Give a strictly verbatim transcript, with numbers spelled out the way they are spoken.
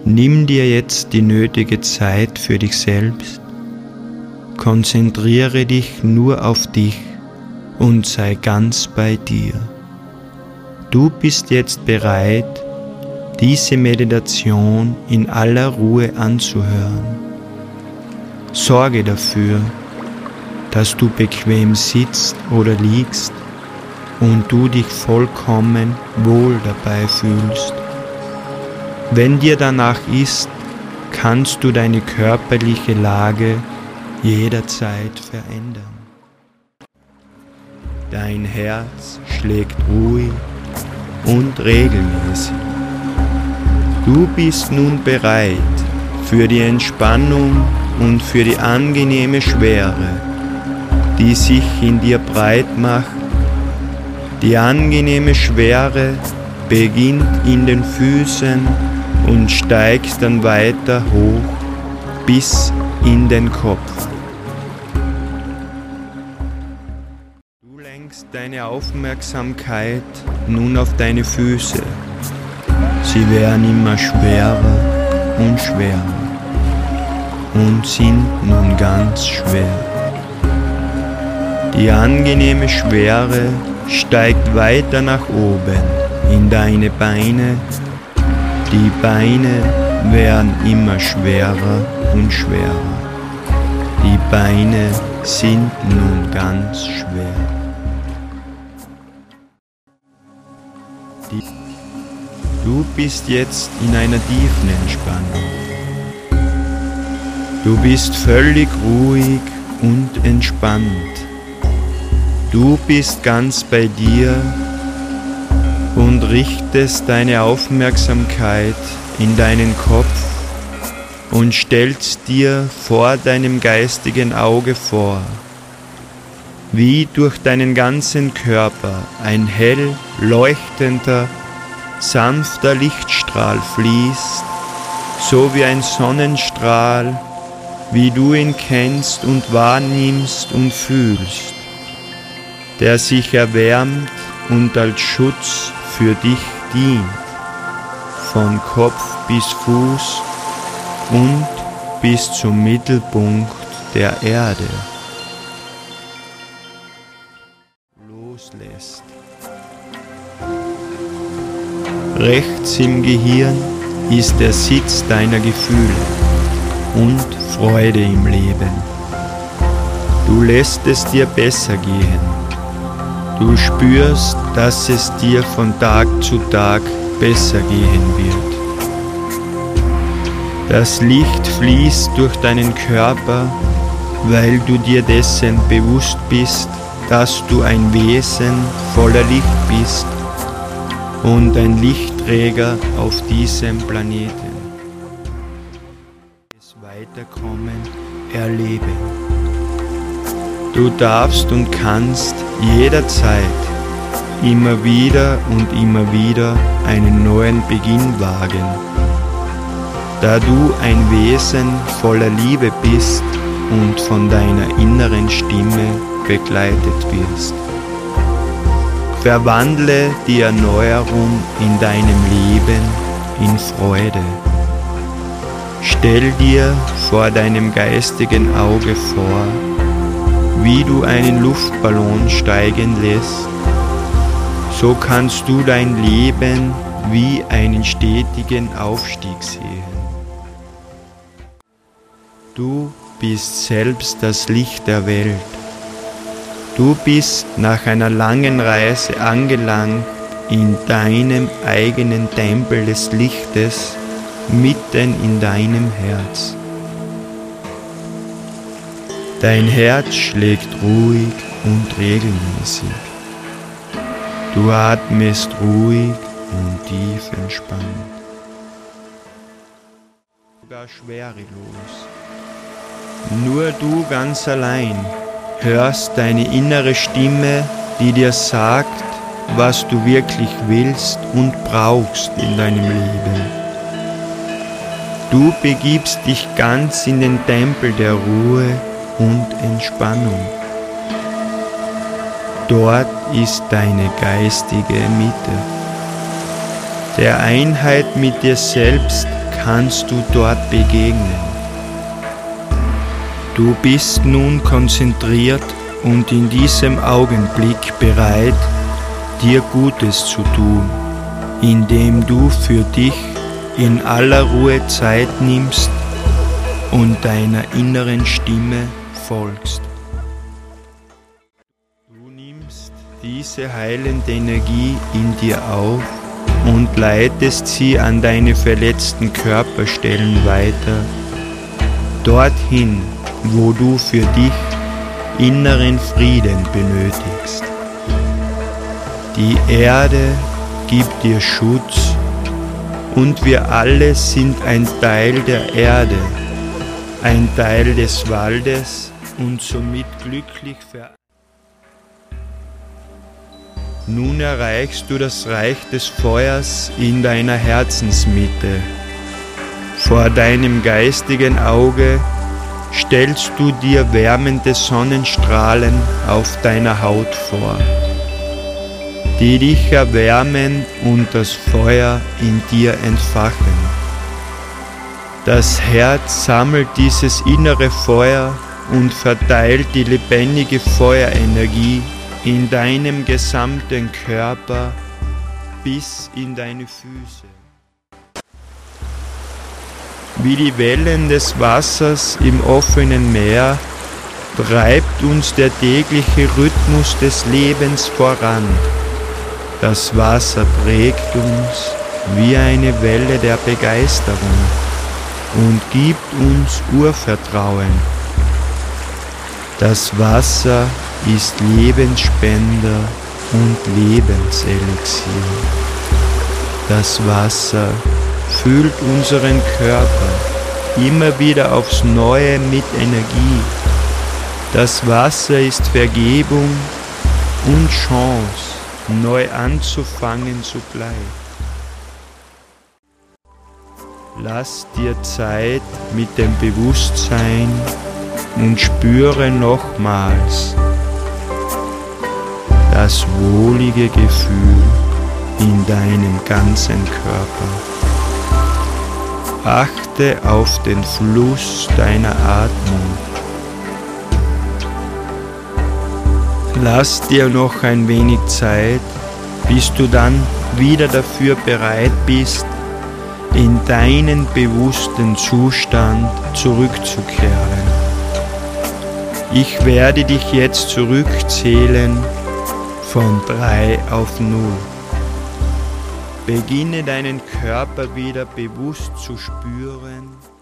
Nimm dir jetzt die nötige Zeit für dich selbst, konzentriere dich nur auf dich und sei ganz bei dir. Du bist jetzt bereit, diese Meditation in aller Ruhe anzuhören. Sorge dafür, dass du bequem sitzt oder liegst und du dich vollkommen wohl dabei fühlst. Wenn dir danach ist, kannst du deine körperliche Lage jederzeit verändern. Dein Herz schlägt ruhig und regelmäßig. Du bist nun bereit für die Entspannung und für die angenehme Schwere, die sich in dir breit macht. Die angenehme Schwere beginnt in den Füßen und steigt dann weiter hoch bis in den Kopf. Du lenkst deine Aufmerksamkeit nun auf deine Füße. Sie werden immer schwerer und schwerer und sind nun ganz schwer. Die angenehme Schwere steigt weiter nach oben in deine Beine. Die Beine werden immer schwerer und schwerer. Die Beine sind nun ganz schwer. Die Du bist jetzt in einer tiefen Entspannung. Du bist völlig ruhig und entspannt. Du bist ganz bei dir und richtest deine Aufmerksamkeit in deinen Kopf und stellst dir vor deinem geistigen Auge vor, wie durch deinen ganzen Körper ein hell leuchtender, sanfter Lichtstrahl fließt, so wie ein Sonnenstrahl, wie du ihn kennst und wahrnimmst und fühlst, der sich erwärmt und als Schutz für dich dient, von Kopf bis Fuß und bis zum Mittelpunkt der Erde. Loslässt. Rechts im Gehirn ist der Sitz deiner Gefühle und Freude im Leben. Du lässt es dir besser gehen. Du spürst, dass es dir von Tag zu Tag besser gehen wird. Das Licht fließt durch deinen Körper, weil du dir dessen bewusst bist, dass du ein Wesen voller Licht bist und ein Lichtträger auf diesem Planeten. Das Weiterkommen erleben. Du darfst und kannst jederzeit immer wieder und immer wieder einen neuen Beginn wagen, da du ein Wesen voller Liebe bist und von deiner inneren Stimme begleitet wirst. Verwandle die Erneuerung in deinem Leben in Freude. Stell dir vor deinem geistigen Auge vor, wie du einen Luftballon steigen lässt. So kannst du dein Leben wie einen stetigen Aufstieg sehen. Du bist selbst das Licht der Welt. Du bist nach einer langen Reise angelangt in deinem eigenen Tempel des Lichtes, mitten in deinem Herz. Dein Herz schlägt ruhig und regelmäßig. Du atmest ruhig und tief entspannt. Sogar schwerelos. Nur du ganz allein hörst deine innere Stimme, die dir sagt, was du wirklich willst und brauchst in deinem Leben. Du begibst dich ganz in den Tempel der Ruhe und Entspannung. Dort ist deine geistige Mitte. Der Einheit mit dir selbst kannst du dort begegnen. Du bist nun konzentriert und in diesem Augenblick bereit, dir Gutes zu tun, indem du für dich in aller Ruhe Zeit nimmst und deiner inneren Stimme folgst. Du nimmst diese heilende Energie in dir auf und leitest sie an deine verletzten Körperstellen weiter, dorthin, wo du für dich inneren Frieden benötigst. Die Erde gibt dir Schutz und wir alle sind ein Teil der Erde, ein Teil des Waldes und somit glücklich vereint. Nun erreichst du das Reich des Feuers in deiner Herzensmitte. Vor deinem geistigen Auge stellst du dir wärmende Sonnenstrahlen auf deiner Haut vor, die dich erwärmen und das Feuer in dir entfachen. Das Herz sammelt dieses innere Feuer und verteilt die lebendige Feuerenergie in deinem gesamten Körper bis in deine Füße. Wie die Wellen des Wassers im offenen Meer treibt uns der tägliche Rhythmus des Lebens voran. Das Wasser trägt uns wie eine Welle der Begeisterung und gibt uns Urvertrauen. Das Wasser ist Lebensspender und Lebenselixier. Das Wasser füllt unseren Körper immer wieder aufs Neue mit Energie. Das Wasser ist Vergebung und Chance, neu anzufangen zugleich. Lass dir Zeit mit dem Bewusstsein und spüre nochmals das wohlige Gefühl in deinem ganzen Körper. Achte auf den Fluss deiner Atmung. Lass dir noch ein wenig Zeit, bis du dann wieder dafür bereit bist, in deinen bewussten Zustand zurückzukehren. Ich werde dich jetzt zurückzählen von drei auf null. Beginne deinen Körper wieder bewusst zu spüren